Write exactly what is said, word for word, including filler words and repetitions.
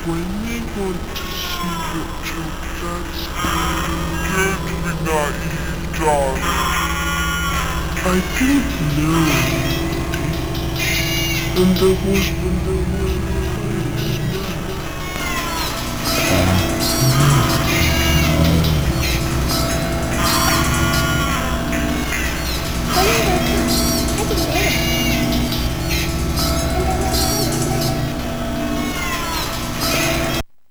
When they want to see what your dad's doing, don't be naive, darling. I didn't know, and there was